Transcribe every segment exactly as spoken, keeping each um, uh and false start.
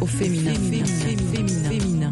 au féminin. féminin, féminin, féminin.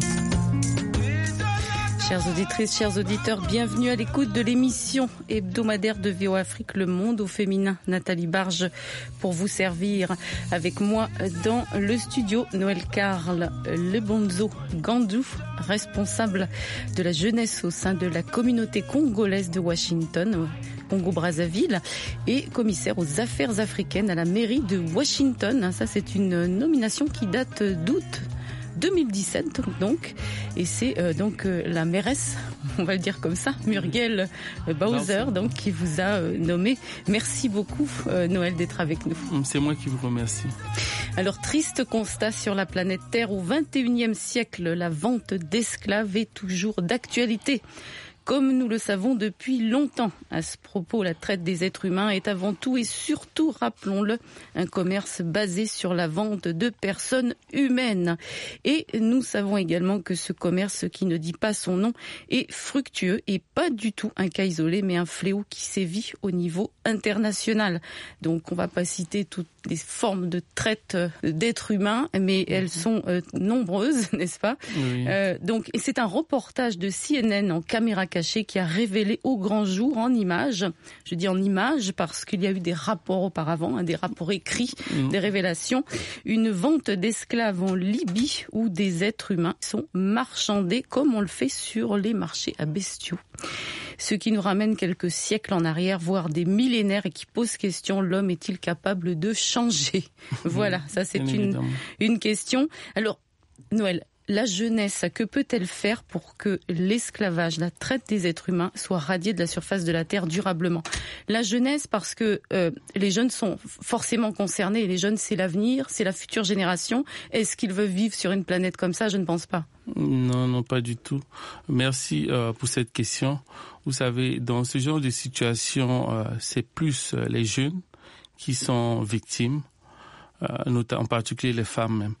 Chères auditrices, chers auditeurs, bienvenue à l'écoute de l'émission hebdomadaire de V O Afrique, Le Monde au féminin. Nathalie Barge pour vous servir. Avec moi dans le studio, Noël Carl Lebonzo Gandou, responsable de la jeunesse au sein de la communauté congolaise de Washington, Congo-Brazzaville, et commissaire aux affaires africaines à la mairie de Washington. Ça, c'est une nomination qui date d'août deux mille dix-sept, donc, et c'est euh, donc euh, la mairesse, on va le dire comme ça, Muriel Bowser, donc, qui vous a euh, nommé. Merci beaucoup, euh, Noël, d'être avec nous. C'est moi qui vous remercie. Alors, triste constat sur la planète Terre, au vingt et unième siècle, la vente d'esclaves est toujours d'actualité. Comme nous le savons depuis longtemps. À ce propos, la traite des êtres humains est avant tout et surtout, rappelons-le, un commerce basé sur la vente de personnes humaines. Et nous savons également que ce commerce, qui ne dit pas son nom, est fructueux et pas du tout un cas isolé, mais un fléau qui sévit au niveau international. Donc, on ne va pas citer toutes les formes de traite d'êtres humains, mais elles sont euh, nombreuses, n'est-ce pas? Oui. Euh, donc, et c'est un reportage de C N N en caméra cachée qui a révélé au grand jour en images, je dis en images parce qu'il y a eu des rapports auparavant, hein, des rapports écrits, mmh. des révélations, une vente d'esclaves en Libye où des êtres humains sont marchandés comme on le fait sur les marchés à bestiaux. Ce qui nous ramène quelques siècles en arrière, voire des millénaires, et qui pose question, l'homme est-il capable de changer? Voilà, ça c'est une, une question. Alors, Noël, la jeunesse, que peut-elle faire pour que l'esclavage, la traite des êtres humains soit radiée de la surface de la Terre durablement? La jeunesse, parce que euh, les jeunes sont forcément concernés, et les jeunes c'est l'avenir, c'est la future génération. Est-ce qu'ils veulent vivre sur une planète comme ça? Je ne pense pas. Non, non, pas du tout. Merci euh, pour cette question. Vous savez, dans ce genre de situation, euh, c'est plus euh, les jeunes qui sont victimes, euh, notamment en particulier les femmes même.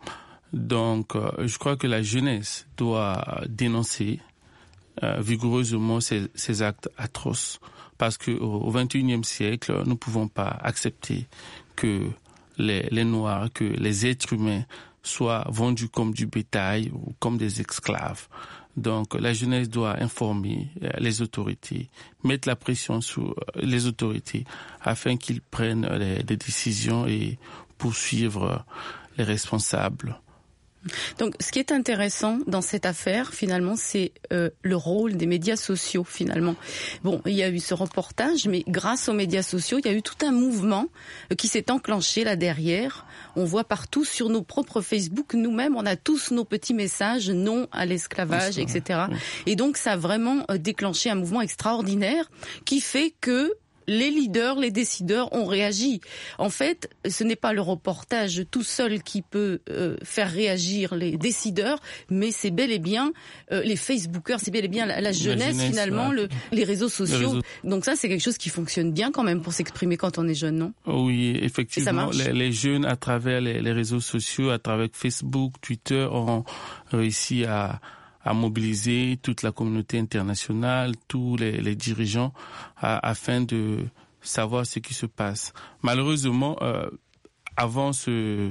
Donc, euh, je crois que la jeunesse doit dénoncer euh, vigoureusement ces, ces actes atroces, parce que au vingt et unième siècle, nous ne pouvons pas accepter que les, les Noirs, que les êtres humains soient vendus comme du bétail ou comme des esclaves. Donc, la jeunesse doit informer les autorités, mettre la pression sur les autorités afin qu'ils prennent les, des décisions et poursuivre les responsables. Donc, ce qui est intéressant dans cette affaire, finalement, c'est euh, le rôle des médias sociaux, finalement. Bon, il y a eu ce reportage, mais grâce aux médias sociaux, il y a eu tout un mouvement euh, qui s'est enclenché là derrière. On voit partout sur nos propres Facebook, nous-mêmes, on a tous nos petits messages non à l'esclavage, et cetera. Oui. Et donc, ça a vraiment euh, déclenché un mouvement extraordinaire qui fait que les leaders, les décideurs ont réagi. En fait, ce n'est pas le reportage tout seul qui peut euh, faire réagir les décideurs, mais c'est bel et bien euh, les Facebookers, c'est bel et bien la, la, jeunesse, la jeunesse, finalement, ouais. le, les réseaux sociaux. Les réseaux... Donc ça, c'est quelque chose qui fonctionne bien quand même pour s'exprimer quand on est jeune, non? Oui, effectivement. Les, les jeunes, à travers les, les réseaux sociaux, à travers Facebook, Twitter, ont réussi à à mobiliser toute la communauté internationale, tous les, les dirigeants, à, afin de savoir ce qui se passe. Malheureusement, euh, avant ce,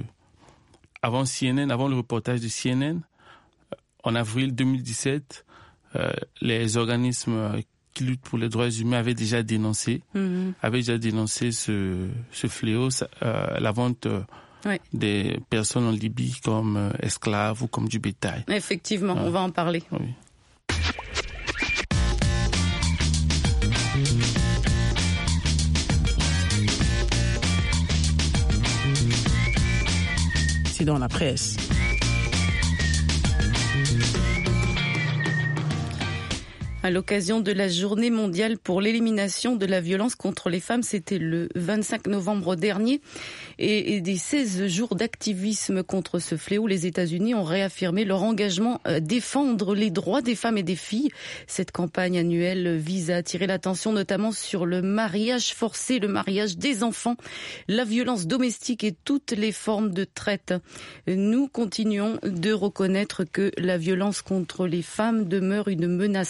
avant C N N, avant le reportage de C N N, en avril deux mille dix-sept, euh, les organismes qui luttent pour les droits humains avaient déjà dénoncé, mmh. avaient déjà dénoncé ce, ce fléau, euh, la vente. Euh, Oui. Des personnes en Libye comme euh, esclaves ou comme du bétail. Effectivement, ouais. On va en parler. Oui. C'est dans la presse. À l'occasion de la journée mondiale pour l'élimination de la violence contre les femmes, c'était le vingt-cinq novembre dernier, et, et des seize jours d'activisme contre ce fléau, les États-Unis ont réaffirmé leur engagement à défendre les droits des femmes et des filles. Cette campagne annuelle vise à attirer l'attention notamment sur le mariage forcé, le mariage des enfants, la violence domestique et toutes les formes de traite. Nous continuons de reconnaître que la violence contre les femmes demeure une menace persistante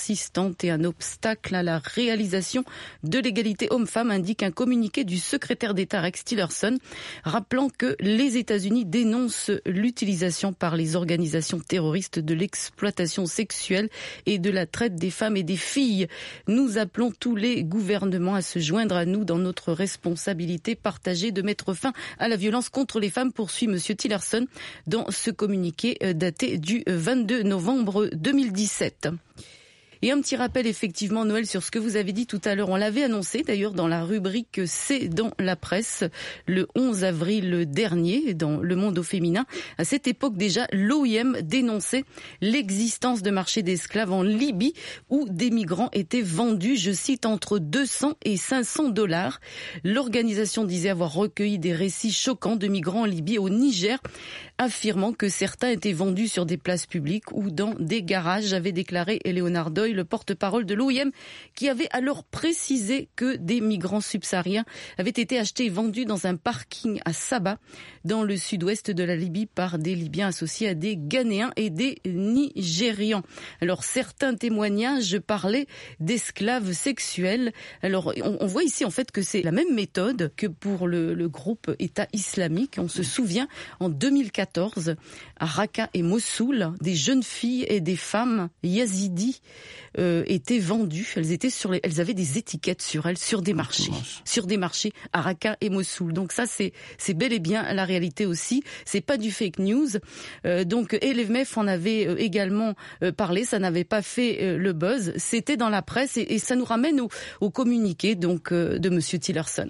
persistante et un obstacle à la réalisation de l'égalité homme-femme, indique un communiqué du secrétaire d'État Rex Tillerson, rappelant que les États-Unis dénoncent l'utilisation par les organisations terroristes de l'exploitation sexuelle et de la traite des femmes et des filles. Nous appelons tous les gouvernements à se joindre à nous dans notre responsabilité partagée de mettre fin à la violence contre les femmes, poursuit M. Tillerson dans ce communiqué daté du vingt-deux novembre deux mille dix-sept. Et un petit rappel effectivement, Noël, sur ce que vous avez dit tout à l'heure. On l'avait annoncé d'ailleurs dans la rubrique C'est dans la presse le onze avril dernier dans Le Monde au féminin. À cette époque déjà, l'O I M dénonçait l'existence de marchés d'esclaves en Libye où des migrants étaient vendus, je cite, entre deux cents et cinq cents dollars. L'organisation disait avoir recueilli des récits choquants de migrants en Libye et au Niger, affirmant que certains étaient vendus sur des places publiques ou dans des garages, avait déclaré Léonard Doyle, le porte-parole de l'O I M, qui avait alors précisé que des migrants subsahariens avaient été achetés et vendus dans un parking à Saba, dans le sud-ouest de la Libye, par des Libyens associés à des Ghanéens et des Nigérians. Alors, certains témoignages parlaient d'esclaves sexuels. Alors, on, on voit ici en fait que c'est la même méthode que pour le, le groupe État islamique. On se souvient, en deux mille quatorze, à Raqqa et Mossoul, des jeunes filles et des femmes yazidis euh, étaient vendues. Elles étaient sur les, elles avaient des étiquettes sur elles, sur des marchés, sur des marchés à Raqqa et Mossoul. Donc ça, c'est c'est bel et bien la réalité aussi. C'est pas du fake news. Euh, donc et l'E M E F en avait euh, également euh, parlé. Ça n'avait pas fait euh, le buzz. C'était dans la presse et, et ça nous ramène au, au communiqué donc euh, de Monsieur Tillerson.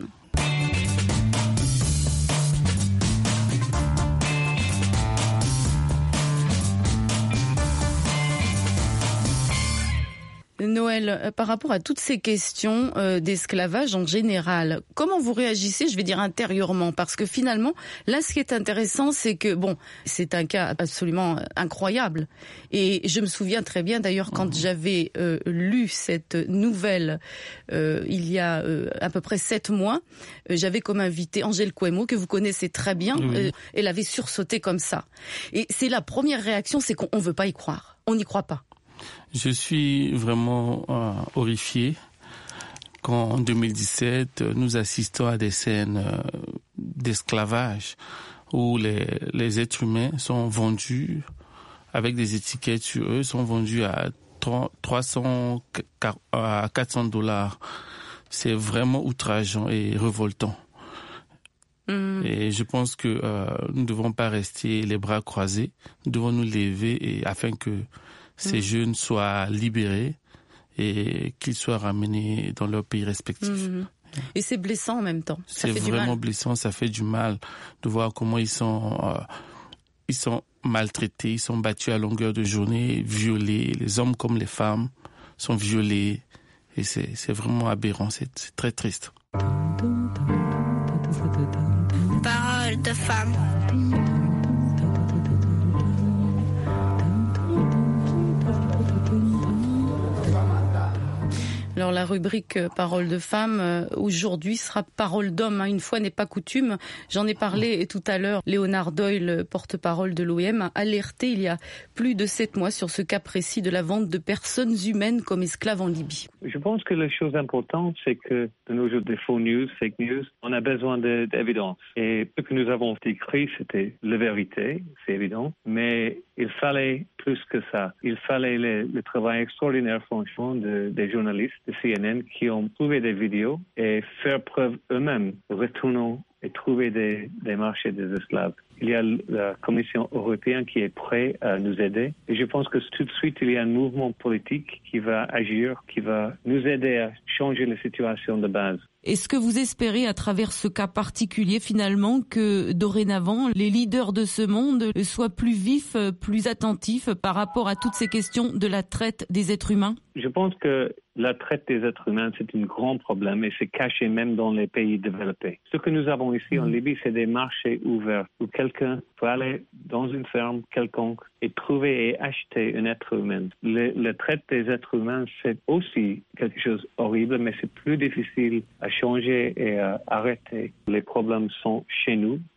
Noël, par rapport à toutes ces questions euh, d'esclavage en général, comment vous réagissez, je vais dire intérieurement, parce que finalement, là, ce qui est intéressant, c'est que, bon, c'est un cas absolument incroyable. Et je me souviens très bien, d'ailleurs, quand mmh. j'avais euh, lu cette nouvelle, euh, il y a euh, à peu près sept mois, euh, j'avais comme invité Angèle Kouemo, que vous connaissez très bien. Oui. Euh, elle avait sursauté comme ça. Et c'est la première réaction, c'est qu'on ne veut pas y croire. On n'y croit pas. Je suis vraiment euh, horrifié quand en deux mille dix-sept, nous assistons à des scènes euh, d'esclavage où les, les êtres humains sont vendus avec des étiquettes sur eux, sont vendus à trois cents à quatre cents dollars. C'est vraiment outrageant et révoltant. Mmh. Et je pense que euh, nous ne devons pas rester les bras croisés. Nous devons nous lever et, afin que ces mmh. jeunes soient libérés et qu'ils soient ramenés dans leur pays respectif. Mmh. Et c'est blessant en même temps. Ça c'est fait vraiment du mal. blessant, ça fait du mal de voir comment ils sont, euh, ils sont maltraités, ils sont battus à longueur de journée, violés. Les hommes comme les femmes sont violés. Et c'est, c'est vraiment aberrant, c'est, c'est très triste. Parole de femme. Alors la rubrique euh, Parole de femme euh, aujourd'hui sera Parole d'homme. Hein. Une fois n'est pas coutume. J'en ai parlé tout à l'heure. Léonard Doyle, porte-parole de l'O I M, a alerté il y a plus de sept mois sur ce cas précis de la vente de personnes humaines comme esclaves en Libye. Je pense que la chose importante, c'est que de nos jours des faux news, fake news, on a besoin de, d'évidence. Et ce que nous avons écrit, c'était la vérité, c'est évident, mais il fallait plus que ça. Il fallait le, le travail extraordinaire, franchement, de, des journalistes de C N N qui ont trouvé des vidéos et faire preuve eux-mêmes, retournant et trouver des, des marchés des esclaves. Il y a la Commission européenne qui est prête à nous aider. Et je pense que tout de suite, il y a un mouvement politique qui va agir, qui va nous aider à changer la situation de base. Est-ce que vous espérez, à travers ce cas particulier, finalement, que dorénavant, les leaders de ce monde soient plus vifs, plus attentifs par rapport à toutes ces questions de la traite des êtres humains ? Je pense que la traite des êtres humains, c'est un grand problème et c'est caché même dans les pays développés. Ce que nous avons ici en Libye, c'est des marchés ouverts où quelqu'un peut aller dans une ferme quelconque et trouver et acheter un être humain. Le, la traite des êtres humains, c'est aussi quelque chose d'horrible, mais c'est plus difficile à changer et à arrêter. Les problèmes sont chez nous,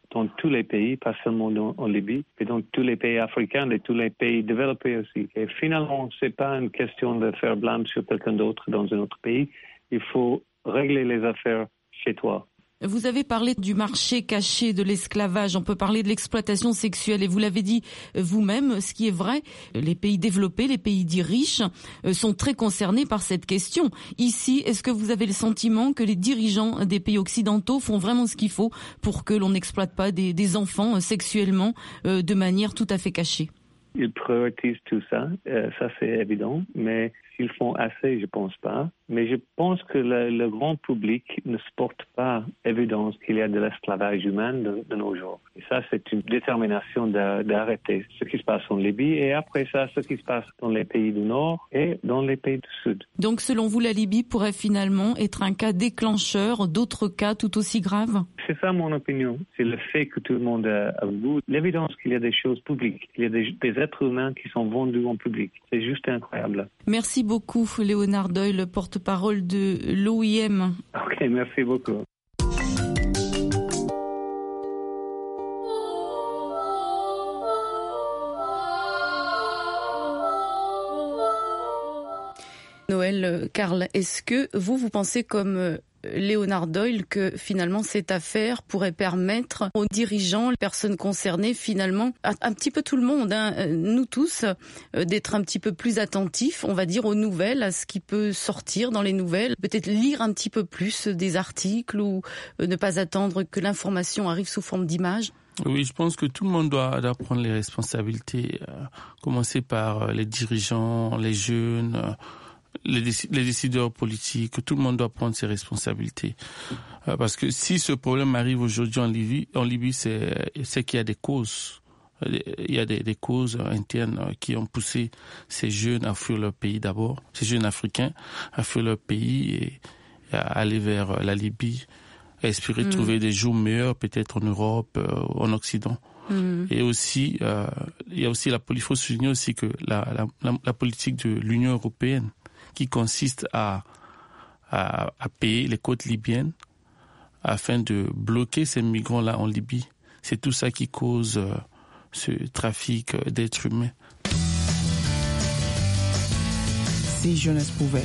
dans tous les pays, pas seulement dans, en Libye, mais dans tous les pays africains et tous les pays développés aussi. Et finalement, c'est pas une question de faire blâme sur quelqu'un d'autre dans un autre pays. Il faut régler les affaires chez toi. Vous avez parlé du marché caché de l'esclavage, on peut parler de l'exploitation sexuelle et vous l'avez dit vous-même, ce qui est vrai, les pays développés, les pays dits riches sont très concernés par cette question. Ici, est-ce que vous avez le sentiment que les dirigeants des pays occidentaux font vraiment ce qu'il faut pour que l'on n'exploite pas des, des enfants sexuellement de manière tout à fait cachée? Ils prioritisent tout ça, euh, ça c'est évident, mais s'ils font assez, je pense pas. Mais je pense que le, le grand public ne supporte pas évidence qu'il y a de l'esclavage humain de, de nos jours. Et ça, c'est une détermination de, d'arrêter ce qui se passe en Libye et après ça, ce qui se passe dans les pays du Nord et dans les pays du Sud. Donc, selon vous, la Libye pourrait finalement être un cas déclencheur d'autres cas tout aussi graves? C'est ça mon opinion. C'est le fait que tout le monde a, a vu l'évidence qu'il y a des choses publiques, qu'il y a des, des êtres humains qui sont vendus en public. C'est juste incroyable. Merci beaucoup, Léonard Doyle, porte-parole de l'O I M. Ok, merci beaucoup. Noël, Karl, est-ce que vous, vous pensez comme Léonard Doyle que finalement cette affaire pourrait permettre aux dirigeants, les personnes concernées, finalement, un, un petit peu tout le monde, hein, nous tous, euh, d'être un petit peu plus attentifs, on va dire, aux nouvelles, à ce qui peut sortir dans les nouvelles, peut-être lire un petit peu plus des articles ou euh, ne pas attendre que l'information arrive sous forme d'images? Oui, je pense que tout le monde doit, doit prendre les responsabilités, euh, commencer par euh, les dirigeants, les jeunes, euh, Les, déc- les décideurs politiques, tout le monde doit prendre ses responsabilités. Euh, parce que si ce problème arrive aujourd'hui en Libye, en Libye c'est, c'est qu'il y a des causes. Il y a des, des causes internes qui ont poussé ces jeunes à fuir leur pays d'abord, ces jeunes africains à fuir leur pays et à aller vers la Libye, à espérer mmh. trouver des jours meilleurs peut-être en Europe, euh, en Occident. Mmh. Et aussi, euh, il y a aussi la, il faut souligner aussi que la, la, la, la politique de l'Union européenne qui consiste à, à, à payer les côtes libyennes afin de bloquer ces migrants-là en Libye. C'est tout ça qui cause euh, ce trafic d'êtres humains. Si jeunesse pouvait.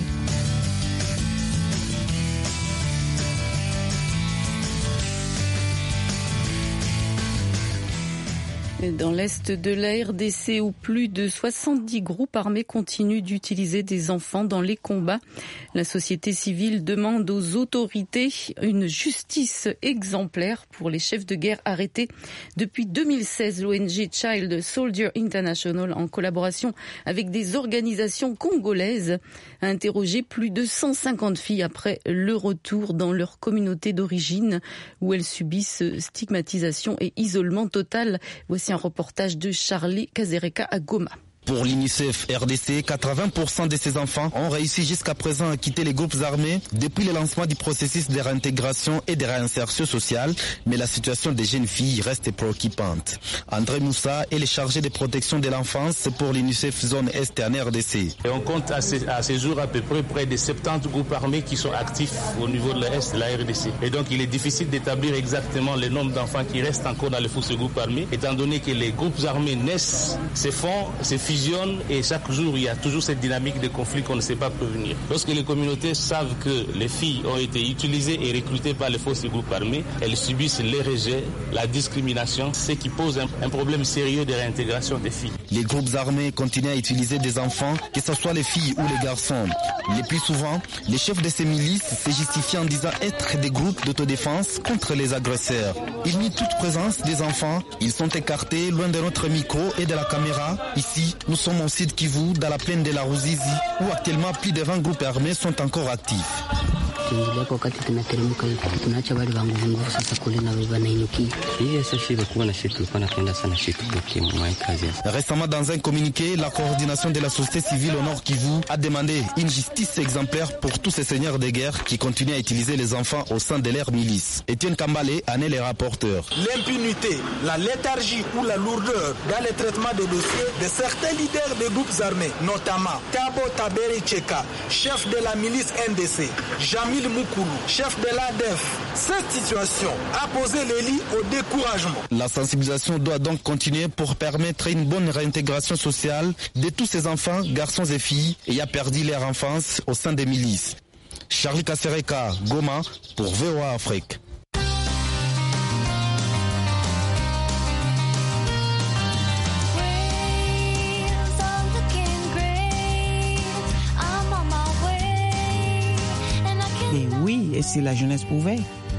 Dans l'est de la R D C, où plus de soixante-dix groupes armés continuent d'utiliser des enfants dans les combats, la société civile demande aux autorités une justice exemplaire pour les chefs de guerre arrêtés. Depuis deux mille seize, l'O N G Child Soldier International, en collaboration avec des organisations congolaises, a interrogé plus de cent cinquante filles après le retour dans leur communauté d'origine, où elles subissent stigmatisation et isolement total. Voici un reportage de Charlie Kazereka à Goma. Pour l'UNICEF R D C, quatre-vingts pour cent de ces enfants ont réussi jusqu'à présent à quitter les groupes armés depuis le lancement du processus de réintégration et de réinsertion sociale, mais la situation des jeunes filles reste préoccupante. André Moussa est le chargé de protection de l'enfance pour l'UNICEF Zone Est en R D C. Et on compte à ce, à ce jour à peu près près de soixante-dix groupes armés qui sont actifs au niveau de l'Est de la R D C. Et donc il est difficile d'établir exactement le nombre d'enfants qui restent encore dans les fours de groupes armés, étant donné que les groupes armés naissent, se font, se fusionnent, et chaque jour il y a toujours cette dynamique de conflit qu'on ne sait pas prévenir. Lorsque les communautés savent que les filles ont été utilisées et recrutées par les forces du groupe armé, elles subissent les rejets, la discrimination, ce qui pose un, un problème sérieux de réintégration des filles. Les groupes armés continuent à utiliser des enfants, que ce soit les filles ou les garçons. Le plus souvent, les chefs de ces milices se justifient en disant être des groupes d'autodéfense contre les agresseurs. Ils nient toute présence des enfants, ils sont écartés loin de notre micro et de la caméra. Ici, nous sommes au Sud Kivu, dans la plaine de la Ruzizi, où actuellement plus de vingt groupes armés sont encore actifs. Récemment, dans un communiqué, la coordination de la société civile au Nord Kivu a demandé une justice exemplaire pour tous ces seigneurs de guerre qui continuent à utiliser les enfants au sein de leur milice. Etienne Kambale en est le rapporteur. L'impunité, la léthargie ou la lourdeur dans le traitement des dossiers de certains leaders des groupes armés, notamment Tabo Taberi Cheka, chef de la milice N D C, Jami Emile Moukoulou, chef de l'A D F. Cette situation a posé Lélie au découragement. La sensibilisation doit donc continuer pour permettre une bonne réintégration sociale de tous ces enfants, garçons et filles, ayant perdu leur enfance au sein des milices. Charlie Kassereka, Goma, pour V O A Afrique. Et oui, et si la jeunesse pouvait.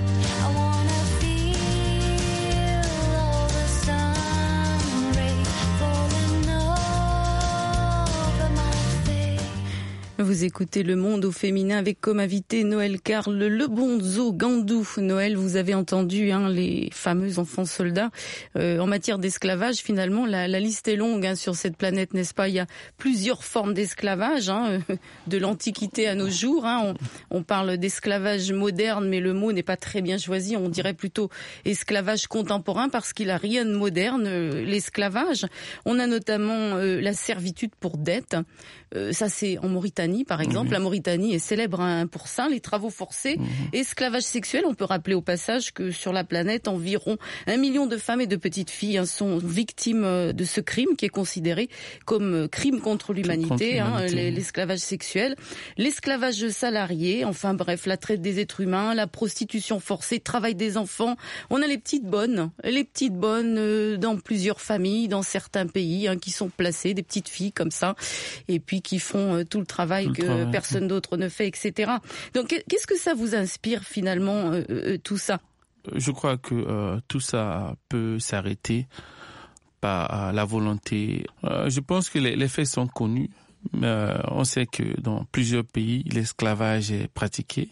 Vous écoutez Le Monde au féminin avec comme invité Noël Carl Lebonzo Gandou. Noël, vous avez entendu hein, les fameux enfants soldats. Euh, en matière d'esclavage, finalement, la, la liste est longue hein, sur cette planète, n'est-ce pas? Il y a plusieurs formes d'esclavage, hein, de l'Antiquité à nos jours. Hein. On, on parle d'esclavage moderne, mais le mot n'est pas très bien choisi. On dirait plutôt esclavage contemporain parce qu'il n'a rien de moderne, euh, l'esclavage. On a notamment euh, la servitude pour dette. Euh, ça, c'est en Mauritanie, par exemple. Oui. La Mauritanie est célèbre hein, pour ça, les travaux forcés, mmh. esclavage sexuel. On peut rappeler au passage que sur la planète, environ un million de femmes et de petites filles hein, sont victimes de ce crime qui est considéré comme crime contre l'humanité, contre l'humanité. Hein, l'esclavage sexuel, l'esclavage salarié, enfin bref, la traite des êtres humains, la prostitution forcée, travail des enfants. On a les petites bonnes, les petites bonnes euh, dans plusieurs familles, dans certains pays, hein, qui sont placées, des petites filles comme ça, et puis qui font euh, tout le travail tout que le travail. personne d'autre ne fait, et cetera. Donc, qu'est-ce que ça vous inspire finalement, euh, euh, tout ça? Je crois que euh, tout ça peut s'arrêter par euh, la volonté. Euh, je pense que les, les faits sont connus. Euh, on sait que dans plusieurs pays, l'esclavage est pratiqué.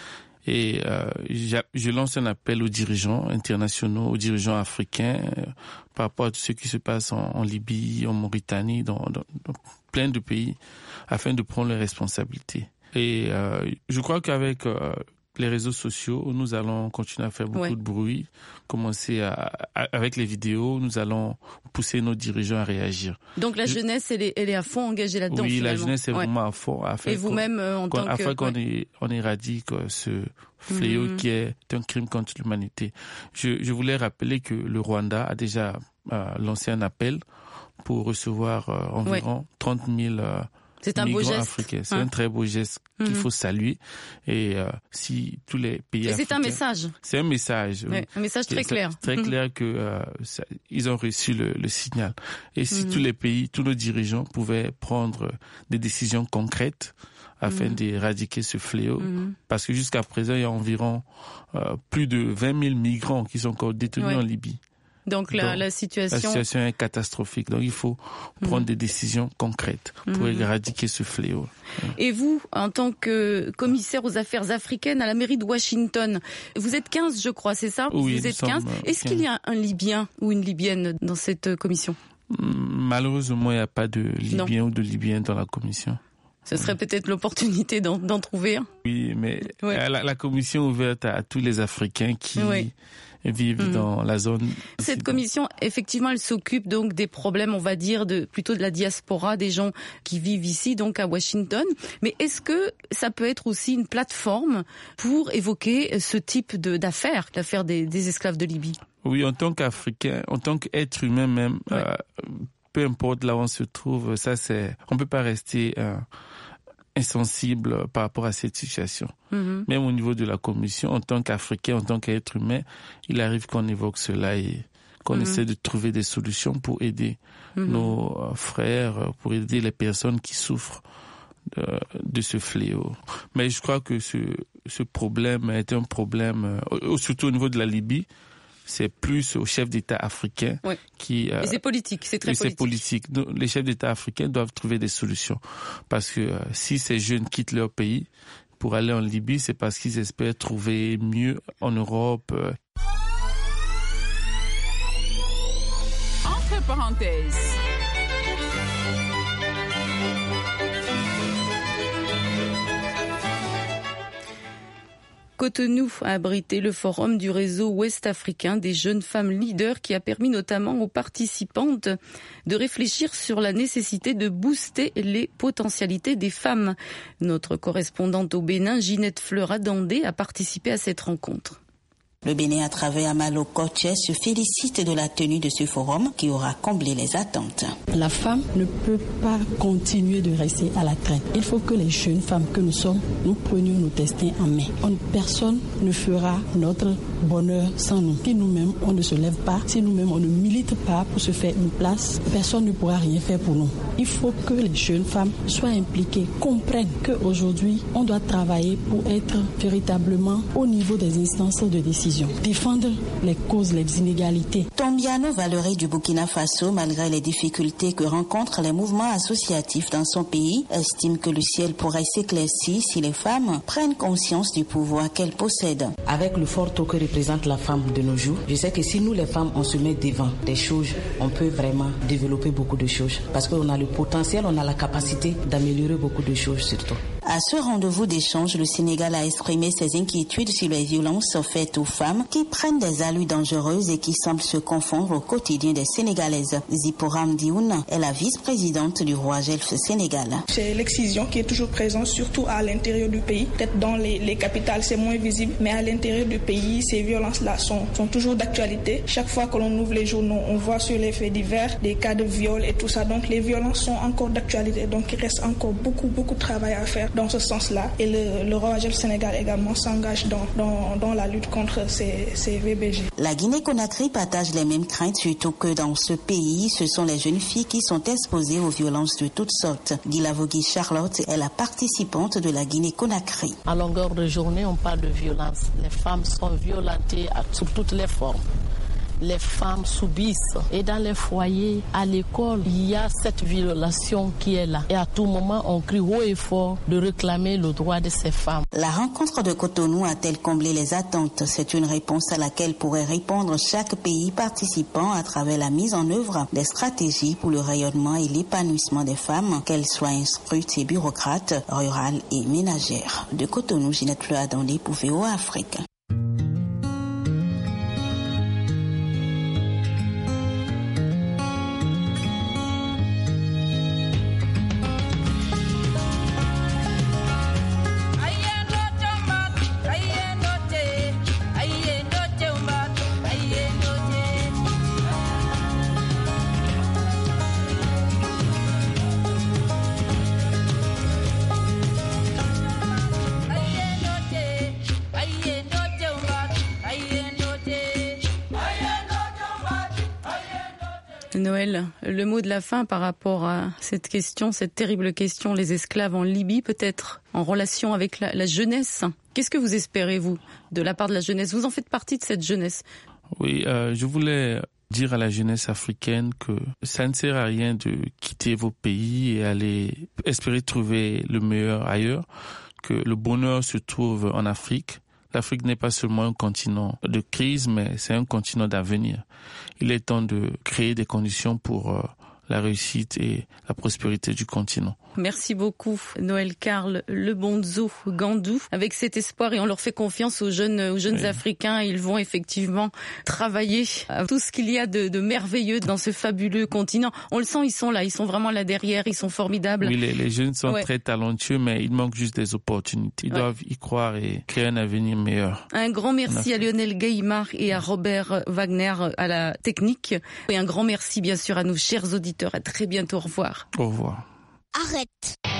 Et euh, je lance un appel aux dirigeants internationaux, aux dirigeants africains, euh, par rapport à tout ce qui se passe en, en Libye, en Mauritanie, dans, dans, dans plein de pays, afin de prendre les responsabilités. Et euh, je crois qu'avec euh, les réseaux sociaux, nous allons continuer à faire beaucoup ouais. de bruit, commencer à, à, avec les vidéos, nous allons pousser nos dirigeants à réagir. Donc la Je... jeunesse, elle est, elle est à fond engagée là-dedans. Oui, finalement. la jeunesse est ouais. vraiment à fond. Afin Et vous-même, euh, en tant que... Afin qu'on ouais. on éradique ce fléau mmh. qui est un crime contre l'humanité. Je, je voulais rappeler que le Rwanda a déjà euh, lancé un appel pour recevoir euh, environ ouais. trente mille euh, C'est un beau geste. Africains. C'est hein. un très beau geste qu'il mmh. faut saluer. Et euh, si tous les pays Et africains... c'est un message. C'est un message. Ouais, un message très clair. Très mmh. clair que euh, ça, ils ont reçu le, le signal. Et si mmh. tous les pays, tous nos dirigeants pouvaient prendre des décisions concrètes afin mmh. d'éradiquer ce fléau. Mmh. Parce que jusqu'à présent, il y a environ euh, plus de vingt mille migrants qui sont encore détenus ouais. en Libye. Donc la, Donc, la situation... La situation est catastrophique. Donc il faut prendre mmh. des décisions concrètes pour mmh. éradiquer ce fléau. Et vous, en tant que commissaire aux affaires africaines à la mairie de Washington, vous êtes quinze, je crois, c'est ça? Oui, vous êtes quinze. Est-ce quinze. qu'il y a un Libyen ou une Libyenne dans cette commission? Malheureusement, il n'y a pas de Libyen non. ou de Libyenne dans la commission. Ce serait peut-être l'opportunité d'en, d'en trouver un. Oui, mais ouais. la, la commission est ouverte à, à tous les Africains qui oui. vivent mmh. dans la zone. Cette commission, effectivement, elle s'occupe donc des problèmes, on va dire, de plutôt de la diaspora, des gens qui vivent ici, donc à Washington. Mais est-ce que ça peut être aussi une plateforme pour évoquer ce type de, d'affaires, l'affaire des, des esclaves de Libye? Oui, en tant qu'Africain, en tant qu'être humain même, ouais. euh, peu importe là où on se trouve, ça c'est, on peut pas rester euh, insensible par rapport à cette situation. Mm-hmm. Même au niveau de la commission, en tant qu'Africain, en tant qu'être humain, il arrive qu'on évoque cela et qu'on mm-hmm. essaie de trouver des solutions pour aider mm-hmm. nos euh, frères, pour aider les personnes qui souffrent de, de ce fléau. Mais je crois que ce, ce problème est un problème, euh, surtout au niveau de la Libye. C'est plus aux chefs d'État africains oui. qui... Euh, et c'est politique, c'est très politique. politique. C'est politique. Les chefs d'État africains doivent trouver des solutions. Parce que euh, si ces jeunes quittent leur pays pour aller en Libye, c'est parce qu'ils espèrent trouver mieux en Europe. Euh. Entre parenthèses. Cotonou a abrité le forum du réseau ouest-africain des jeunes femmes leaders qui a permis notamment aux participantes de réfléchir sur la nécessité de booster les potentialités des femmes. Notre correspondante au Bénin, Ginette Fleur-Adandé, a participé à cette rencontre. Le Bénin, à travers Amalo Koche, se félicite de la tenue de ce forum qui aura comblé les attentes. La femme ne peut pas continuer de rester à la traîne. Il faut que les jeunes femmes que nous sommes, nous prenions nos destins en main. Personne ne fera notre bonheur sans nous. Si nous-mêmes, on ne se lève pas, si nous-mêmes, on ne milite pas pour se faire une place, personne ne pourra rien faire pour nous. Il faut que les jeunes femmes soient impliquées, comprennent qu'aujourd'hui, on doit travailler pour être véritablement au niveau des instances de décision. Défendre les causes, les inégalités. Tombiano Valoré du Burkina Faso, malgré les difficultés que rencontrent les mouvements associatifs dans son pays, estime que le ciel pourrait s'éclaircir si les femmes prennent conscience du pouvoir qu'elles possèdent. Avec le fort taux que représente la femme de nos jours, je sais que si nous les femmes, on se met devant des choses, on peut vraiment développer beaucoup de choses. Parce qu'on a le potentiel, on a la capacité d'améliorer beaucoup de choses surtout. À ce rendez-vous d'échange, le Sénégal a exprimé ses inquiétudes sur les violences faites aux femmes qui prennent des allures dangereuses et qui semblent se confondre au quotidien des Sénégalaises. Ziporam Dioun est la vice-présidente du Roi Gelf Sénégal. C'est l'excision qui est toujours présente, surtout à l'intérieur du pays. Peut-être dans les, les capitales, c'est moins visible, mais à l'intérieur du pays, ces violences-là sont, sont toujours d'actualité. Chaque fois que l'on ouvre les journaux, on voit sur les faits divers des cas de viol et tout ça. Donc les violences sont encore d'actualité. Donc il reste encore beaucoup, beaucoup de travail à faire dans ce sens-là. Et le, le Roi Gelf Sénégal également s'engage dans, dans, dans la lutte contre ces, ces V B G. La Guinée-Conakry partage les mêmes craintes, surtout que dans ce pays, ce sont les jeunes filles qui sont exposées aux violences de toutes sortes. Guilavogui Charlotte est la participante de la Guinée-Conakry. À longueur de journée, on parle de violence. Les femmes sont violentées sous toutes les formes. Les femmes subissent. Et dans les foyers, à l'école, il y a cette violation qui est là. Et à tout moment, on crie haut et fort de réclamer le droit de ces femmes. La rencontre de Cotonou a-t-elle comblé les attentes? C'est une réponse à laquelle pourrait répondre chaque pays participant à travers la mise en œuvre des stratégies pour le rayonnement et l'épanouissement des femmes, qu'elles soient instruites et bureaucrates, rurales et ménagères. De Cotonou, Ginette Fleur-Adandé pour V O A Afrique. Noël, le mot de la fin par rapport à cette question, cette terrible question, les esclaves en Libye, peut-être en relation avec la, la jeunesse. Qu'est-ce que vous espérez, vous, de la part de la jeunesse? Vous en faites partie de cette jeunesse. Oui, euh, je voulais dire à la jeunesse africaine que ça ne sert à rien de quitter vos pays et aller espérer trouver le meilleur ailleurs, que le bonheur se trouve en Afrique. L'Afrique n'est pas seulement un continent de crise, mais c'est un continent d'avenir. Il est temps de créer des conditions pour euh, la réussite et la prospérité du continent. Merci beaucoup, Noël Karl Lebonzo Gandou. Avec cet espoir, et on leur fait confiance aux jeunes, aux jeunes oui. Africains, ils vont effectivement travailler à tout ce qu'il y a de, de merveilleux dans ce fabuleux continent. On le sent, ils sont là, ils sont vraiment là derrière, ils sont formidables. Oui, les, les jeunes sont ouais. très talentueux, mais il manque juste des opportunités. Ils ouais. doivent y croire et créer un avenir meilleur. Un grand merci à Lionel Gaimard et à Robert Wagner à la technique. Et un grand merci, bien sûr, à nos chers auditeurs. À très bientôt. Au revoir. Au revoir. Arrête.